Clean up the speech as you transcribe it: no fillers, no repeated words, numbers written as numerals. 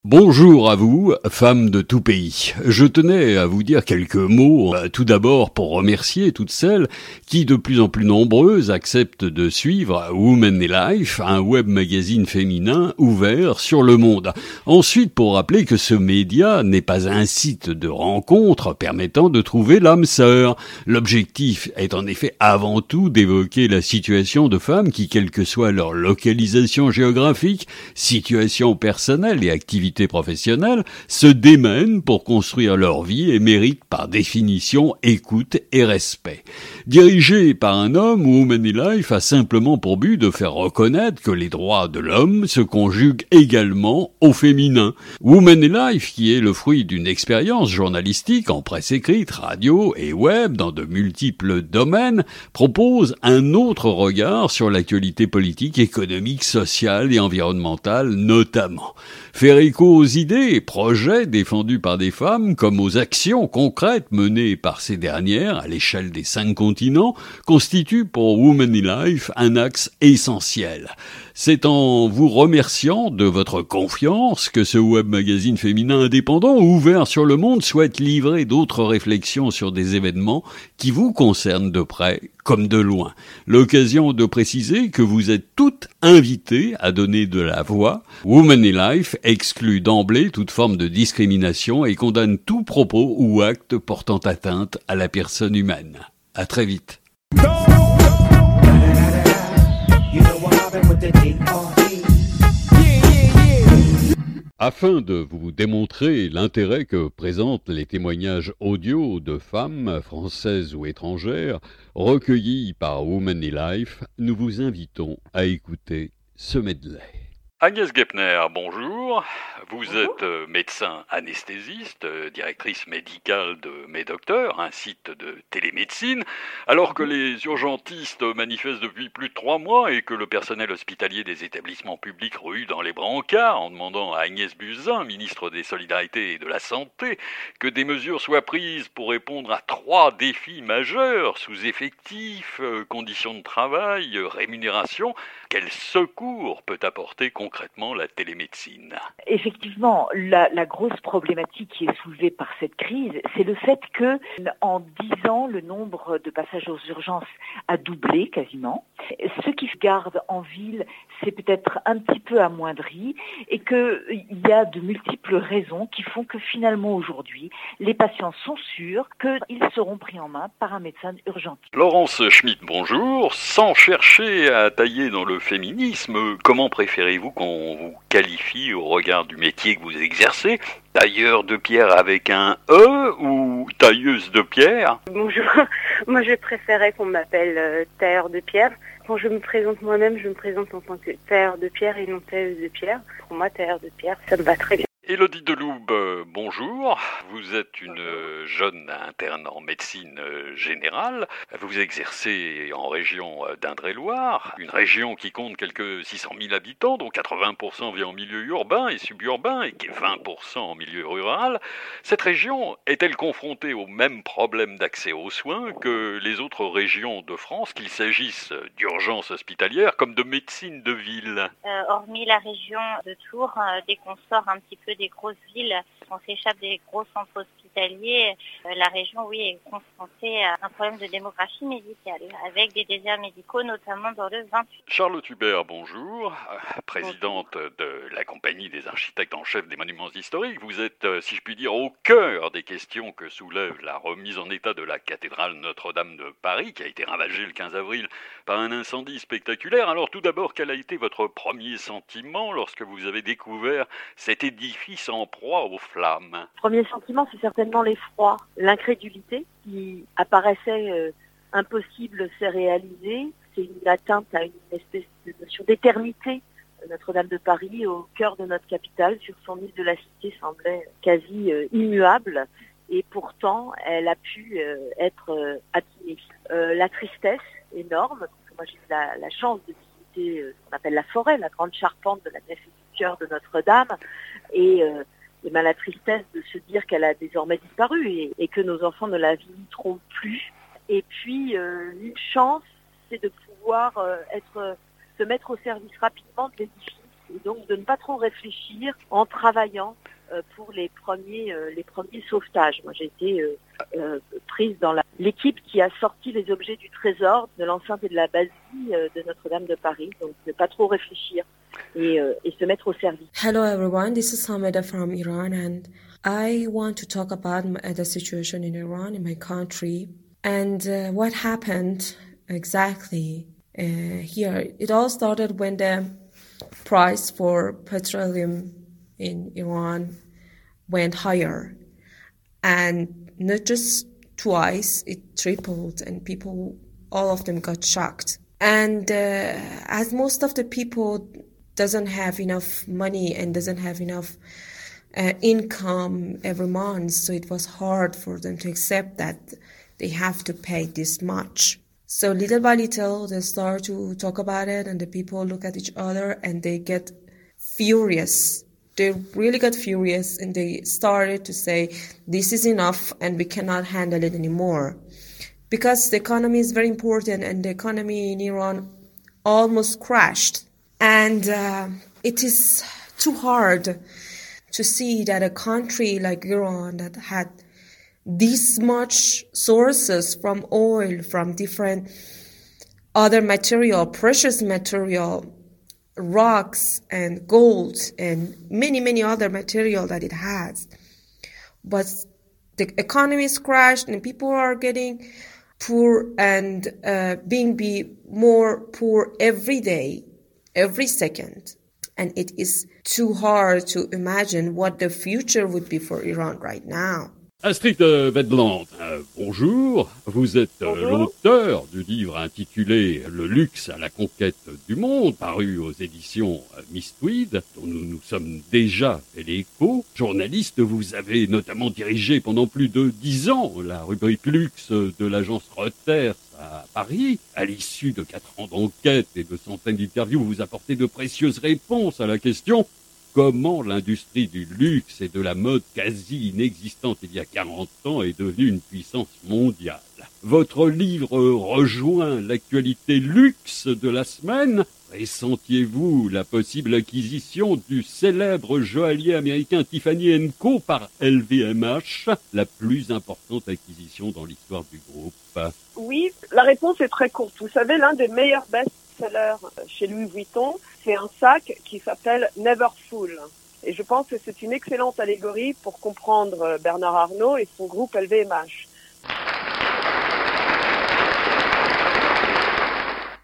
Bonjour à vous, femmes de tout pays. Je tenais à vous dire quelques mots, tout d'abord pour remercier toutes celles qui, de plus en plus nombreuses, acceptent de suivre Women in Life, un web magazine féminin ouvert sur le monde. Ensuite, pour rappeler que ce média n'est pas un site de rencontre permettant de trouver l'âme sœur. L'objectif est en effet avant tout d'évoquer la situation de femmes qui, quelle que soit leur localisation géographique, situation personnelle et activité professionnels, se démènent pour construire leur vie et méritent par définition écoute et respect. Dirigé par un homme, Women in Life a simplement pour but de faire reconnaître que les droits de l'homme se conjuguent également au féminin. Women in Life, qui est le fruit d'une expérience journalistique en presse écrite, radio et web dans de multiples domaines, propose un autre regard sur l'actualité politique, économique, sociale et environnementale notamment. Faire écho aux idées et projets défendus par des femmes comme aux actions concrètes menées par ces dernières à l'échelle des 5 continents constitue pour Women in Life un axe essentiel. C'est en vous remerciant de votre confiance que ce web magazine féminin indépendant ouvert sur le monde souhaite livrer d'autres réflexions sur des événements qui vous concernent de près comme de loin. L'occasion de préciser que vous êtes toutes invitées à donner de la voix. Women in Life exclut d'emblée toute forme de discrimination et condamne tout propos ou acte portant atteinte à la personne humaine. À très vite. Afin de vous démontrer l'intérêt que présentent les témoignages audio de femmes, françaises ou étrangères, recueillis par Women in Life, nous vous invitons à écouter ce medley. Agnès Gepner, bonjour. Vous êtes médecin anesthésiste, directrice médicale de Médocteur, un site de télémédecine. Alors que les urgentistes manifestent depuis plus de 3 mois et que le personnel hospitalier des établissements publics rue dans les brancards en demandant à Agnès Buzyn, ministre des Solidarités et de la Santé, que des mesures soient prises pour répondre à 3 défis majeurs, sous-effectifs, conditions de travail, rémunération, quel secours peut apporter concrètement la télémédecine ? Effectivement, la grosse problématique qui est soulevée par cette crise, c'est le fait que, en 10 ans, le nombre de passages aux urgences a doublé quasiment. Ceux qui se gardent en ville, c'est peut-être un petit peu amoindri et qu'il y a de multiples raisons qui font que finalement aujourd'hui, les patients sont sûrs qu'ils seront pris en main par un médecin urgentiste. Laurence Schmitt, bonjour. Sans chercher à tailler dans le féminisme, comment préférez-vous qu'on vous qualifie au regard du métier que vous exercez ? Tailleur de pierre avec un E ou tailleuse de pierre ? Bonjour, moi je préférais qu'on m'appelle tailleur de pierre. Quand je me présente moi-même, je me présente en tant que tailleur de pierre et non tailleuse de pierre. Pour moi, tailleur de pierre, ça me va très bien. Élodie Deloube, bonjour. Vous êtes une jeune interne en médecine générale. Vous exercez en région d'Indre-et-Loire, une région qui compte quelques 600 000 habitants, dont 80% vit en milieu urbain et suburbain et qui est 20% en milieu rural. Cette région est-elle confrontée aux mêmes problèmes d'accès aux soins que les autres régions de France, qu'il s'agisse d'urgences hospitalières comme de médecine de ville ? Hormis la région de Tours, dès qu'on sort un petit peu des grosses villes, on s'échappe des gros centres hospitaliers, la région, oui, est confrontée à un problème de démographie médicale, avec des déserts médicaux, notamment dans le 28. Charlotte Hubert, bonjour, présidente de la compagnie des architectes en chef des monuments historiques. Vous êtes, si je puis dire, au cœur des questions que soulève la remise en état de la cathédrale Notre-Dame de Paris, qui a été ravagée le 15 avril par un incendie spectaculaire. Alors tout d'abord, quel a été votre premier sentiment lorsque vous avez découvert cet édifice en proie aux flammes ? Premier sentiment, c'est certainement l'effroi, l'incrédulité qui apparaissait impossible s'est réalisée. C'est une atteinte à une espèce de notion d'éternité. Notre-Dame de Paris, au cœur de notre capitale, sur son île de la Cité, semblait quasi immuable. Et pourtant, elle a pu être abîmée. La tristesse énorme, parce que moi j'ai eu la chance de visiter ce qu'on appelle la forêt, la grande charpente de la nef et du chœur de Notre-Dame, et la tristesse de se dire qu'elle a désormais disparu et que nos enfants ne la visiteront plus. Et puis, une chance, c'est de pouvoir se mettre au service rapidement de l'édifice et donc de ne pas trop réfléchir en travaillant pour les premiers sauvetages. Moi, j'ai été prise dans l'équipe qui a sorti les objets du trésor de l'enceinte et de la basilique de Notre-Dame de Paris. Donc, ne pas trop réfléchir et se mettre au service. Hello everyone, this is Hamida from Iran, and I want to talk about the situation in Iran, in my country, and what happened exactly here. It all started when the price for petroleum in Iran went higher, and not just twice, it tripled, and people, all of them got shocked. And as most of the people doesn't have enough money and doesn't have enough income every month, so it was hard for them to accept that they have to pay this much. So little by little, they start to talk about it, and the people look at each other and they get furious. They really got furious, and they started to say, this is enough and we cannot handle it anymore. Because the economy is very important, and the economy in Iran almost crashed. And it is too hard to see that a country like Iran that had this much sources from oil, from different other material, precious material, rocks and gold and many, many other material that it has. But the economy is crashed and people are getting poor and being more poor every day, every second. And it is too hard to imagine what the future would be for Iran right now. Astrid Vedland, bonjour. Vous êtes l'auteur du livre intitulé « Le luxe à la conquête du monde », paru aux éditions Mistweed, dont nous nous sommes déjà fait l'écho. Journaliste, vous avez notamment dirigé pendant plus de 10 ans la rubrique luxe de l'agence Reuters à Paris. À l'issue de 4 ans d'enquête et de centaines d'interviews, vous apportez de précieuses réponses à la question: comment l'industrie du luxe et de la mode quasi inexistante il y a 40 ans est devenue une puissance mondiale. Votre livre rejoint l'actualité luxe de la semaine. Pressentiez-vous la possible acquisition du célèbre joaillier américain Tiffany & Co par LVMH, la plus importante acquisition dans l'histoire du groupe? Oui, la réponse est très courte. Vous savez, l'un des meilleurs best-sellers chez Louis Vuitton, c'est un sac qui s'appelle Never Full. Et je pense que c'est une excellente allégorie pour comprendre Bernard Arnault et son groupe LVMH.